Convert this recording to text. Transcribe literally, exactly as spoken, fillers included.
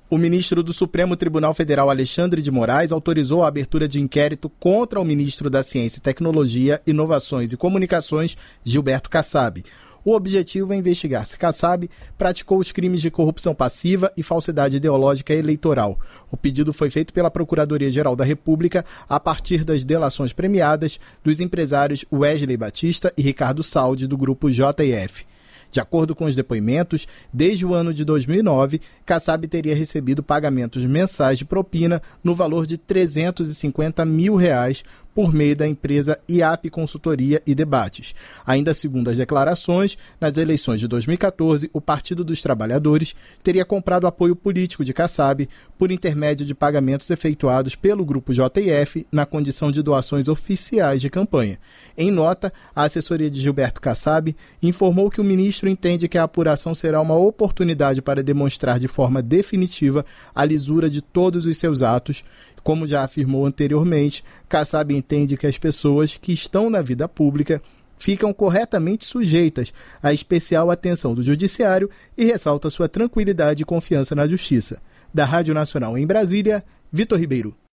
O ministro do Supremo Tribunal Federal, Alexandre de Moraes, autorizou a abertura de inquérito contra o ministro da Ciência e Tecnologia, Inovações e Comunicações, Gilberto Kassab. O objetivo é investigar se Kassab praticou os crimes de corrupção passiva e falsidade ideológica eleitoral. O pedido foi feito pela Procuradoria-Geral da República a partir das delações premiadas dos empresários Wesley Batista e Ricardo Saldi, do grupo J F. De acordo com os depoimentos, desde o ano de dois mil e nove, Kassab teria recebido pagamentos mensais de propina no valor de trezentos e cinquenta mil reais por meio da empresa I A P Consultoria e Debates. Ainda segundo as declarações, nas eleições de dois mil e catorze, o Partido dos Trabalhadores teria comprado apoio político de Kassab por intermédio de pagamentos efetuados pelo grupo J F na condição de doações oficiais de campanha. Em nota, a assessoria de Gilberto Kassab informou que o ministro entende que a apuração será uma oportunidade para demonstrar de forma definitiva a lisura de todos os seus atos. Como já afirmou anteriormente, Kassab entende que as pessoas que estão na vida pública ficam corretamente sujeitas à especial atenção do Judiciário e ressalta sua tranquilidade e confiança na Justiça. Da Rádio Nacional em Brasília, Vitor Ribeiro.